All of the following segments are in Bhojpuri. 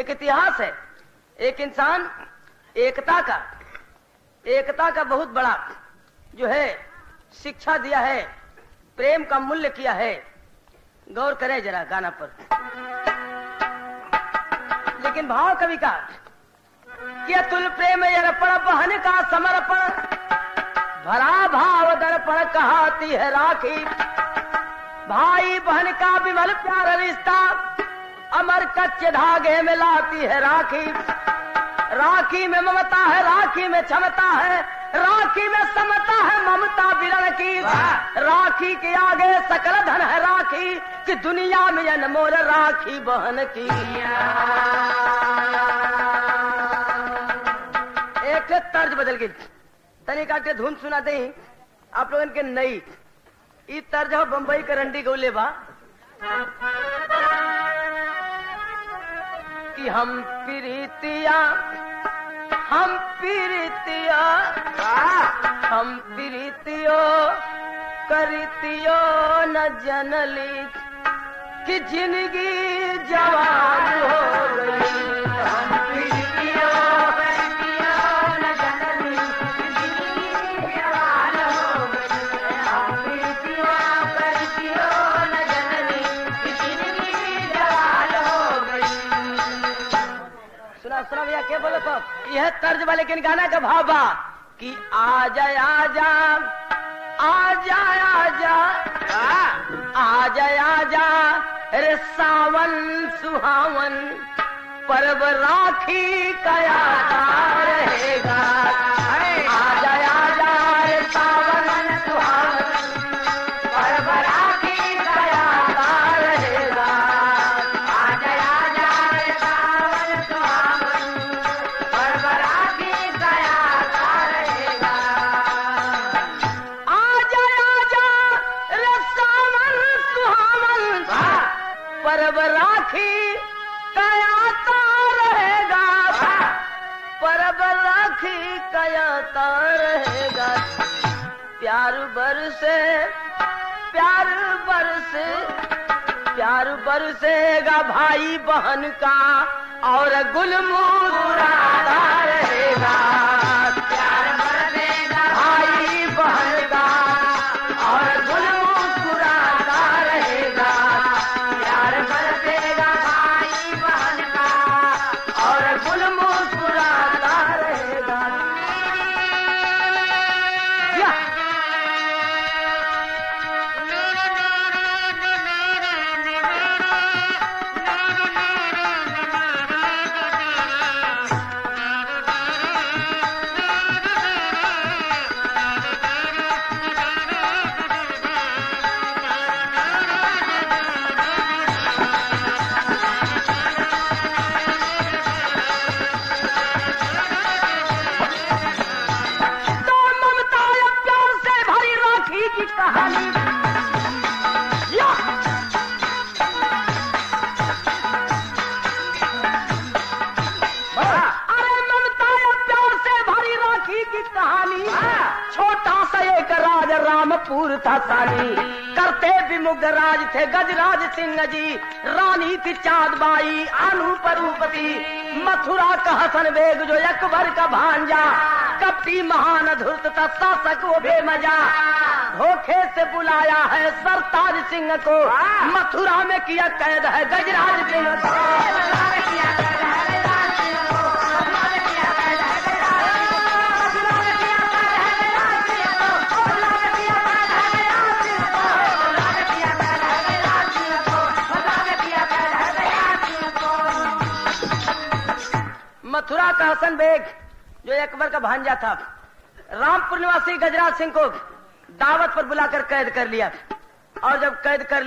एक इतिहास है। एक इंसान एकता का बहुत बड़ा जो है शिक्षा दिया है, प्रेम का मूल्य किया है। गौर करें जरा गाना पर। लेकिन भाव कवि का कि अतुल प्रेम अर्पण बहन का समर्पण, भरा भाव दर्पण कहाती है राखी। भाई बहन का विमल प्यार रिश्ता, अमर कच्चे धागे में लाती है राखी। राखी में ममता है, राखी में क्षमता है, राखी में समता है ममता विरण की। राखी के आगे सकल धन है राखी, कि दुनिया में अनमोल राखी बहन की। एक तर्ज बदल गई, तनिका के धुन सुना दे आप लोगन के नई। ई तर्ज हो बम्बई करंडी गौले बा कि हम प्रीतिया करतियो न जनली, कि जिंदगी जवान हो गई। हम प्रीतियो करतियो न जनली, कि जिंदगी जवान हो गई। हम प्रीतियो करतियो न जनली, कि जिंदगी जवान हो गई। सुना भैया क्या बोलो तो यह तर्ज वाले लेकिन गाना का भाव बा कि आजा आजा आजा आजा आजा आजा रे सावन सुहावन, पर्व राखी का याद रहेगा। आजा आजा रे सावन सुहावन, पर्व राखी का याद रहेगा। आजा आजा रे सावन सुहावन, पर्व राखी का याद रहेगा। आजा आजा रे सावन सुहावन, पर्व राखी कयाता रहेगा। पर्व राखी कयाता रहेगा। प्यार बरसेगा भाई बहन का, और गुल मुस्कुराता रहेगा। प्यार बरसेगा भाई बहन का, और गुल मुस्कुराता रहेगा। प्यार बरसेगा भाई बहन का, और गुल मुस्कुराता रहेगा। रामपुर था सानी, करते विमुग्ध राज थे गजराज सिंह जी। रानी थी चाँद बाई अनुपरूपती, मथुरा का हसन बेग जो अकबर का भांजा। कपटी महान धूर्त था शासक वो बेमजा, धोखे से बुलाया है सरताज सिंह को। मथुरा में किया कैद है गजराज सिंह को। मथुरा का हसन बेग जो अकबर का भांजा था, रामपुर निवासी गजराज सिंह को दावत पर बुलाकर कैद कर लिया। और जब कैद कर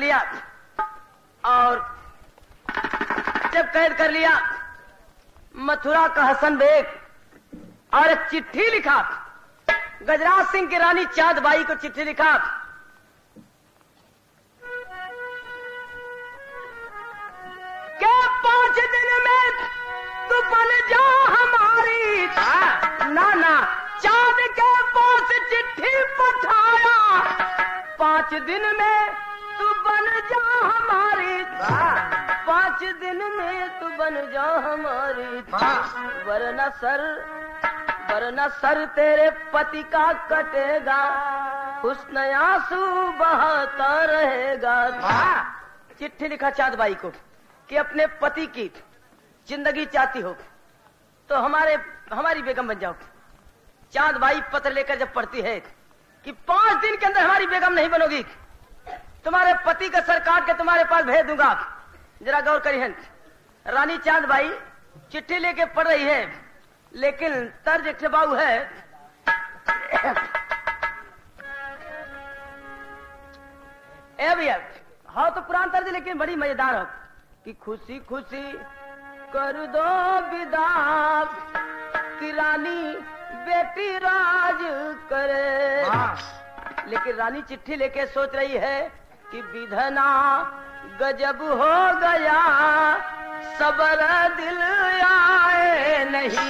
लिया मथुरा का हसन बेग और एक चिट्ठी लिखा, गजराज सिंह की रानी चाँद बाई को चिट्ठी लिखा कि 5 दिन में तू बन जा हमारी। नाना चाँद के पास चिट्ठी पठाया, 5 दिन में तू बन जा हमारी। 5 दिन में तू बन जा हमारी, वरना सर तेरे पति का कटेगा, हुस्न आंसू बहाता रहेगा। चिट्ठी लिखा चांद बाई को कि अपने पति की जिंदगी चाहती हो तो हमारी बेगम बन जाओ। चांद बाई पत्र लेकर जब पढ़ती है कि 5 दिन के अंदर हमारी बेगम नहीं बनोगी, तुम्हारे पति का सर काट के तुम्हारे पास भेज दूंगा। जरा गौर करिए, रानी चांद बाई चिट्ठी लेके पढ़ रही है, लेकिन तर्ज एक बाबू है। ए भैया, हाँ तो पुरान तर्ज लेकिन बड़ी मजेदार हो कि खुशी खुशी कर दो विदा कि रानी बेटी राज करे। लेकिन रानी चिट्ठी लेके सोच रही है कि विधना गजब हो गया, सबर दिल आए नहीं,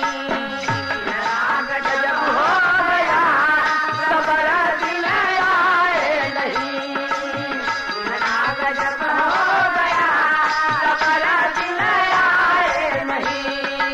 गजब हो गया, सबर दिल आए नहीं, गजब हो गया, सबर दिल आए नहीं।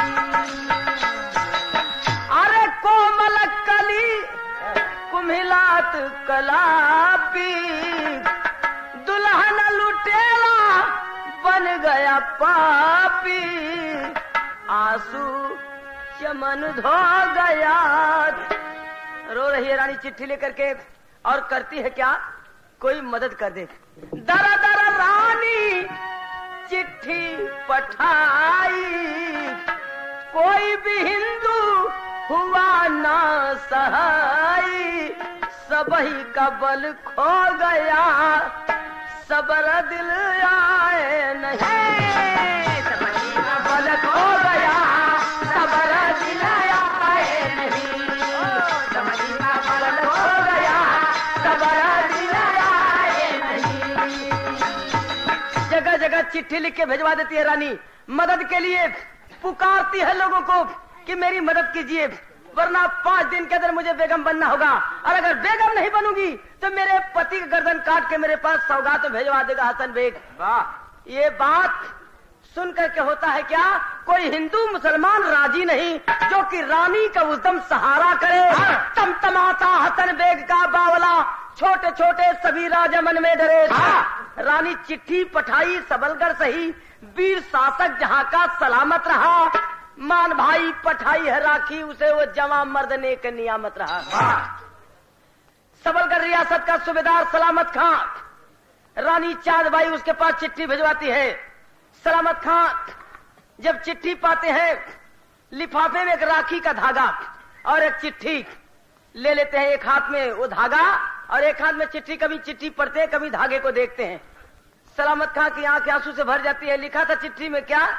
अरे कोमल कली कुम्हिलात कलापी, दुल्हन लुटेरा बन गया पापी, आंसू चमन धो गया। रो रही है रानी चिट्ठी लेकर के और करती है क्या, कोई मदद कर दे। दरा दरा रानी चिट्ठी पठाई, कोई भी हिंदू हुआ ना सहाई, सबही का बल खो गया, सबर दिल आए नहीं, सबही का बल खो गया, सबर दिल आए नहीं, सबही का बल खो गया, सबर दिल आए नहीं। जगह जगह चिट्ठी लिख के भिजवा देती है रानी, मदद के लिए पुकारती है लोगों को कि मेरी मदद कीजिए, वरना 5 दिन के अंदर मुझे बेगम बनना होगा, और अगर बेगम नहीं बनूंगी तो मेरे पति की गर्दन काट के मेरे पास सौगात भेजवा देगा हसन बेग। वाह, ये बात सुन करके होता है क्या, कोई हिंदू मुसलमान राजी नहीं जो कि रानी का उद्यम सहारा करे। तमतमाता हसन बेग का बावला, छोटे छोटे सभी राजा मन में डरे। रानी चिट्ठी पठाई, सबलगढ़ सही, वीर शासक जहाँ का सलामत रहा, मान भाई पठाई है राखी, उसे वो जवां मर्द ने एक नियामत रहा। सबलगढ़ रियासत का सूबेदार सलामत खां, रानी चांद बाई उसके पास चिट्ठी भिजवाती है। सलामत खां जब चिट्ठी पाते हैं, लिफाफे में एक राखी का धागा और एक चिट्ठी ले लेते हैं, एक हाथ में वो धागा और एक हाथ में चिट्ठी। कभी चिट्ठी पढ़ते हैं, कभी धागे को देखते हैं। सलामत खां की आंखें आंसू से भर जाती है। लिखा था चिट्ठी में क्या,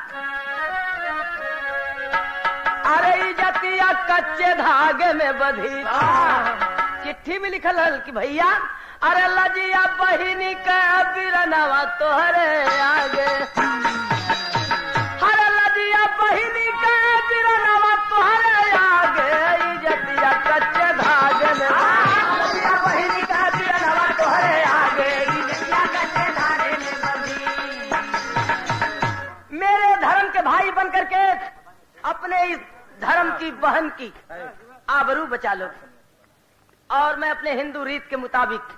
अरे इज्जतिया कच्चे धागे में बधी। चिट्ठी में लिखल है कि भैया अरे लजिया बहिनी का बिरनवा तोहरे आगे, अरे लजिया बहिनी का बिरनवा तोहरे आगे, इज्जतिया कच्चे धागे में, लजिया बहिनी का बिरनवा तोहरे आगे, इज्जतिया कच्चे धागे में बधी। मेरे धर्म के भाई बन करके अपने इस धर्म की बहन की आबरू बचा लो, और मैं अपने हिंदू रीत के मुताबिक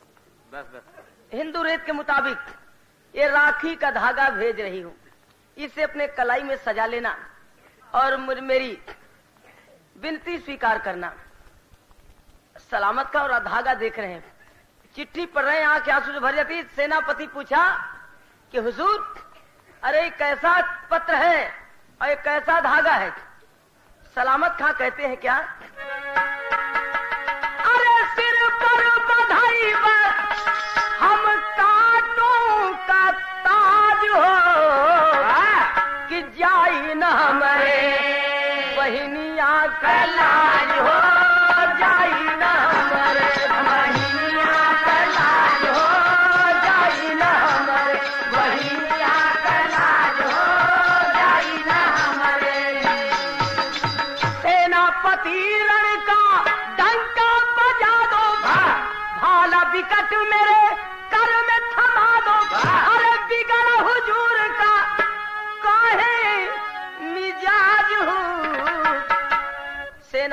ये राखी का धागा भेज रही हूँ, इसे अपने कलाई में सजा लेना और मेरी विनती स्वीकार करना। सलामत का और धागा देख रहे हैं, चिट्ठी पढ़ रहे हैं, आंखें आंसू से भर जाती। सेनापति पूछा कि हुजूर अरे कैसा पत्र है और कैसा धागा है। सलामत खां कहते हैं क्या, अरे सिर पर बधाई हम कांटों का ताज हो, कि जाई न हमारे बहिनिया का लाज हो, जाई न हमारे बहिनिया का लाज हो, जाई न हमारे बहिनिया का लाज हो, जाई न हमारे। सेनापति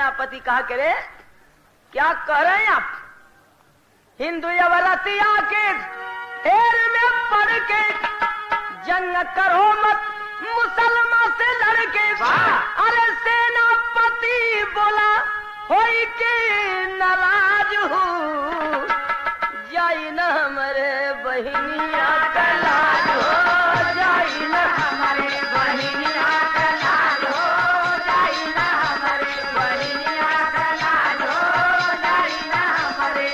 सेनापति कहा करे क्या कह रहे हैं आप? हिंदू अवरतिया के फेर में पड़ के जंग करो मत मुसलमान से लड़के। अरे सेनापति बोला होई के नाराज हूँ जाई न हमारे बहनिया का लाज हो जाई न हमारे बहनिया का लाज हो जाई न हमारे बहनिया का लाज हो जाई न हमारे।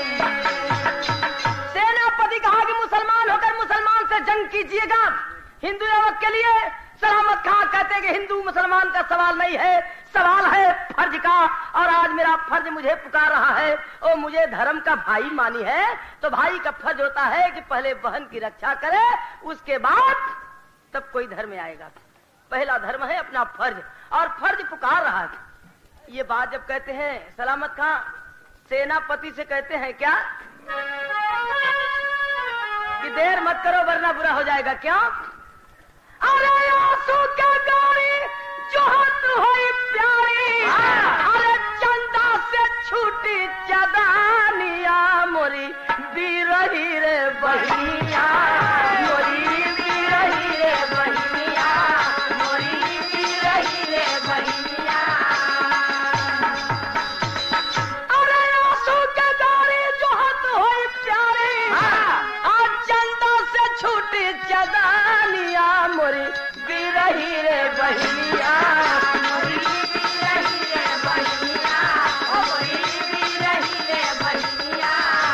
सेनापति कहा कि मुसलमान होकर मुसलमान से जंग कीजिएगा। हिंदू युवक के लिए सलामत खां कहते कि हिंदू मुसलमान का सवाल नहीं है, सवाल है फर्ज का। और आज मेरा फर्ज मुझे पुकार रहा है और मुझे धर्म का भाई मानी है, तो भाई का फर्ज होता है कि पहले बहन की रक्षा करे, उसके बाद तब कोई धर्म आएगा। पहला धर्म है अपना फर्ज, और फर्ज पुकार रहा है। ये बात जब कहते हैं सलामत खां सेनापति से कहते हैं क्या कि देर मत करो वरना बुरा हो जाएगा। क्या? अरे आंसू के गाड़ी जो हाथ होई प्यारी, अरे चंदा से छूटी चदानिया मोरी बीरही रे बहनिया मोरी बीरही रे बहनिया मोरी बीरही रे बहनिया। अरे आंसू के गाड़ी जो हाथ होई प्यारी, आज चंदा से छूटी चदानिया मोरी बीरही रे बहनिया मोरी बीरही रे बहनिया मोरी बीरही रे बहनिया।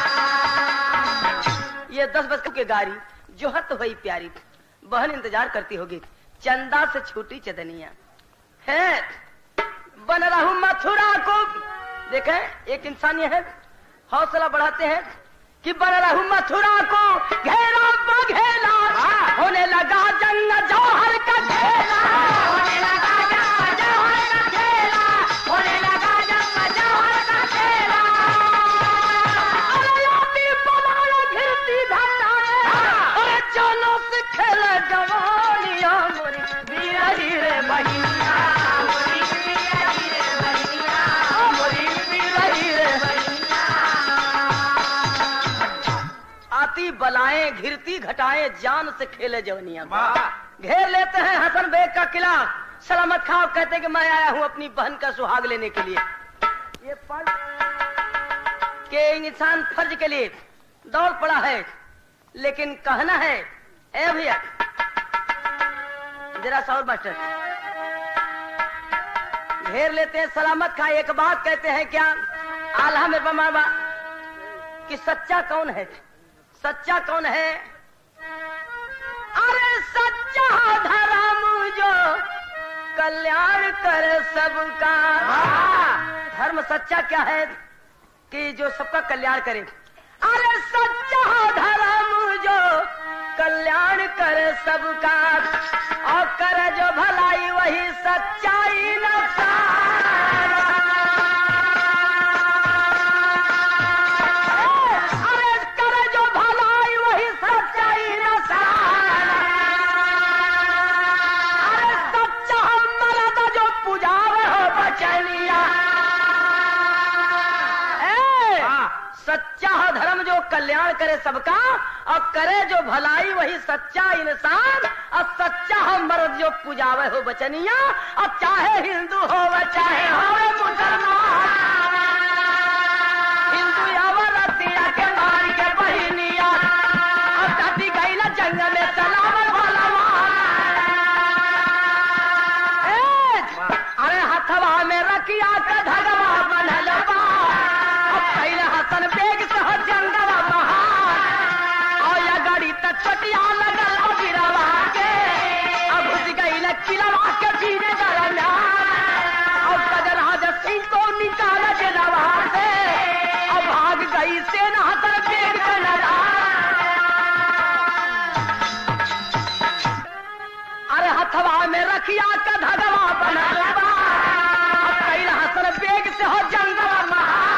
ये 10 बरस की गाड़ी जो हत हुई प्यारी, बहन इंतजार करती होगी, चंदा से छूटी चदनिया है। बन रहूं मथुरा को देखें, एक इंसान ये है हौसला बढ़ाते हैं कि बन रहूं मथुरा को घेरा बघेला, होने लगा जंग जौहर का खेला, होने लगा जंग जौहर का खेला, होने लगा जंग जौहर का खेला। अरे आती पलाया घिरती घटाए, अरे चलो से खेले जवानिया मोरी बीरही रे बहनिया मोरी बीरही रे बहनिया मोरी बीरही रे बहनिया। आती बलाएं घिरती घटाएं जान से खेले जवनिया। घेर लेते हैं हसन बेग का किला। सलामत खां कहते कि मैं आया हूं अपनी बहन का सुहाग लेने के लिए। ये फर्ज के इंसान फर्ज के लिए दौड़ पड़ा है, लेकिन कहना है ए भैया जरा सा और मास्टर घेर लेते हैं सलामत खां। एक बात कहते हैं क्या आल्हा में बमाबा कि सच्चा कौन है? सच्चा कौन है? अरे सच्चा धर्म जो कल्याण करे सबका। धर्म सच्चा क्या है कि जो सबका कल्याण करे। अरे सच्चा धर्म जो कल्याण करे सबका, और करे जो भलाई वही सच्चाई नसारा। अरे करे जो भलाई वही सच्चाई नसारा। अरे सच्चा मर्द जो पुजावे हो बचनिया। सच्चा धर्म जो कल्याण करे सबका, और करे जो भलाई वही सच्चा इंसान। और सच्चा मर्द जो पुजावे हो बचनिया, और चाहे हिंदू हो चाहे हो मुसलमान। हिंदू अवरतिया के मार के बहनिया, और दादी गईला जंग में सलामत वाला। अरे हथवा में रखिया का धगवा बनल बा, पहले हसन बेग से हो जंगवा बहार, और या गाड़ी तक चटिया लगल बिरवा के, अब घुस गई न किलवा के पीने दरम्यान, और सजराज सिंह को निकाल जलवा से, अब भाग गई सेना हसन बेग के नजारा। अरे हथवा में रखिया का धगवा बनल बा, पहले हसन बेग से हो जंगवा बहार,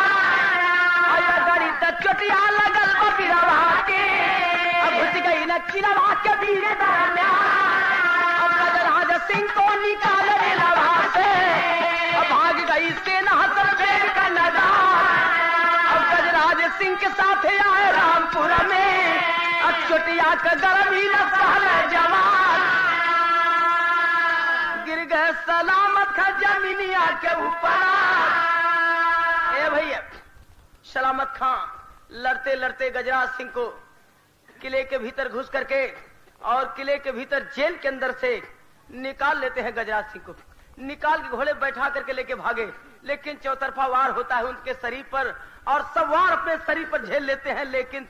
चटिया लगल बिरवा के, अब घुस गई न किलवा के पीने दरम्यान, अब सजराज सिंह को निकाल जलवा से, अब भाग गई सेना हसन रामपुर में चोटिया का गर्मी न सहल जवान गिर गए सलामत खा जमीनिया के ऊपर। ए भैया सलामत खां लड़ते लड़ते गजराज सिंह को किले के भीतर घुस करके और किले के भीतर जेल के अंदर से निकाल लेते हैं। गजराज सिंह को निकाल के घोड़े बैठा करके लेके भागे, लेकिन चौतरफा वार होता है उनके शरीर पर और सब वार अपने शरीर पर झेल लेते हैं, लेकिन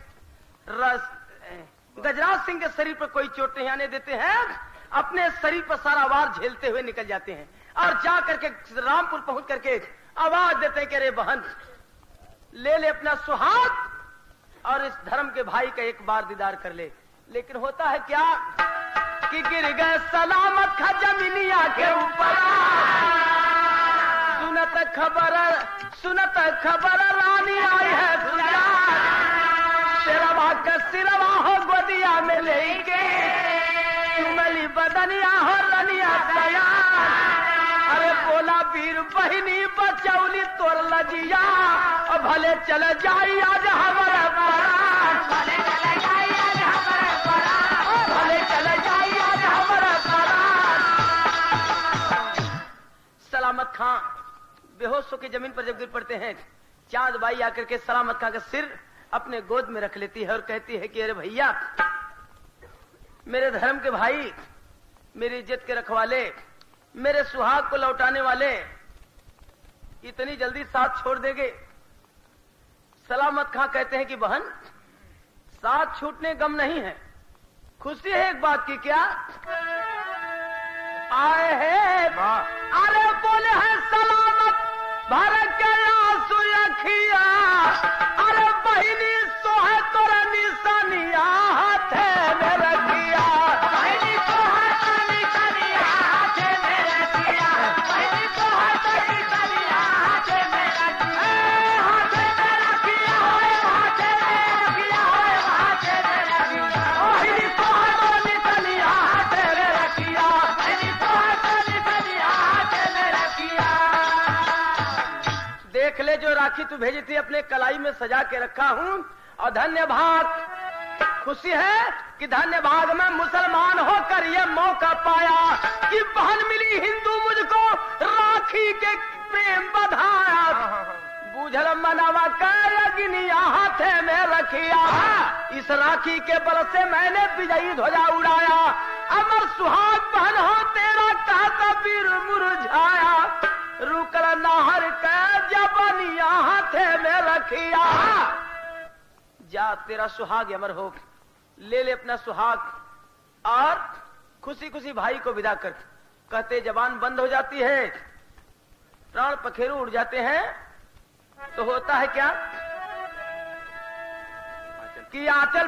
गजराज सिंह के शरीर पर कोई चोट नहीं आने देते हैं। अपने शरीर पर सारा वार झेलते हुए निकल जाते हैं और जा करके रामपुर पहुंच करके आवाज देते हैं कि अरे बहन ले ले अपना सुहाग और इस धर्म के भाई का एक बार दीदार कर ले। लेकिन होता है क्या कि गिर गए सलामत खा जमीनिया के ऊपर। सुनत खबर रानी आई है सिरवा का सिरवा हो गोदिया में लेके तुमली बदनिया हो रनिया तैयार। अरे बोला वीर बहिनी बचौली तोर लजिया और भले चले जाई आज हमारे परान, भले चले जाई आज हमारे परान, भले चले जाई आज हमारे परान। सलामत खां बेहोश होकर जमीन पर जब गिर पड़ते हैं, चांद बाई आकर के सलामत खां का सिर अपने गोद में रख लेती है और कहती है कि अरे भैया मेरे धर्म के भाई, मेरी इज्जत के रखवाले, मेरे सुहाग को लौटाने वाले, इतनी जल्दी साथ छोड़ देंगे? सलामत खां कहते हैं कि बहन साथ छूटने गम नहीं है, खुशी है एक बात की। क्या आए हैं? अरे बोले हैं सलामत भारत के आंसू अखिया, अरे बहिनी सो है तोरा निशानिया हाथ में रखिया, बहिनी सो है तोरा निशानिया हाथ में रखिया, बहिनी सो है तोरा निशानिया हाथ में रखिया, हाथ में रखिया होए हाथ में रखिया होए हाथ में रखिया, बहिनी सो है तोरा निशानिया हाथ में रखिया, बहिनी सो है तोरा निशानिया हाथ में रखिया। देख ले जो राखी तू भेजी थी अपने कलाई में सजा के रखा हूं और धन्य भाग, खुशी है कि धन्य भाग में मुसलमान होकर ये मौका पाया कि बहन मिली हिंदू मुझको राखी के प्रेम बधाया, बूझल मनावा कर अग्निया हाथे में रखिया, इस राखी के बल से मैंने विजयी ध्वजा उड़ाया, अमर सुहाग बहन हो तेरा कहता वीर मुरझाया, रुकल नाहर के जबनिया हाथे में रखिया, जा तेरा सुहाग अमर हो, ले ले अपना सुहाग और खुशी खुशी भाई को विदा कर। कहते जबान बंद हो जाती है, प्राण पखेरु उड़ जाते हैं, तो होता है क्या कि आंचल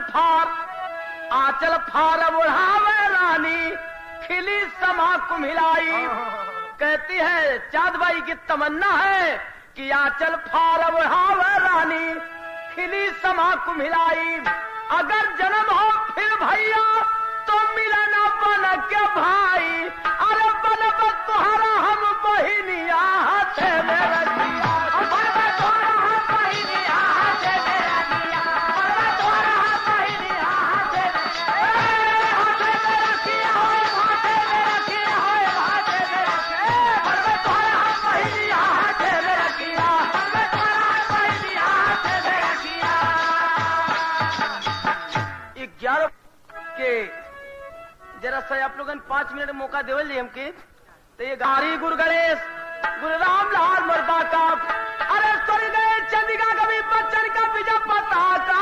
फार बुढ़ावे रानी खिली समा कुम्हिलाई। कहती है चाँदबाई की तमन्ना है कि आंचल फार बुढ़ावे रानी खिली समा कुम्हिलाई, अगर जन्म हो फिर भैया तो मिलन बन के भाई, अरे बन तुम्हारा हम बहिनिया हाथ में रखिया, जरा सा आप लोगों ने 5 मिनट मौका देवल जी हमके, तो ये गारी गुरु गणेश गुरु रामलाल मुर्दा का, अरे स्वर्ग चंदिका कवि बच्चन का विजय पता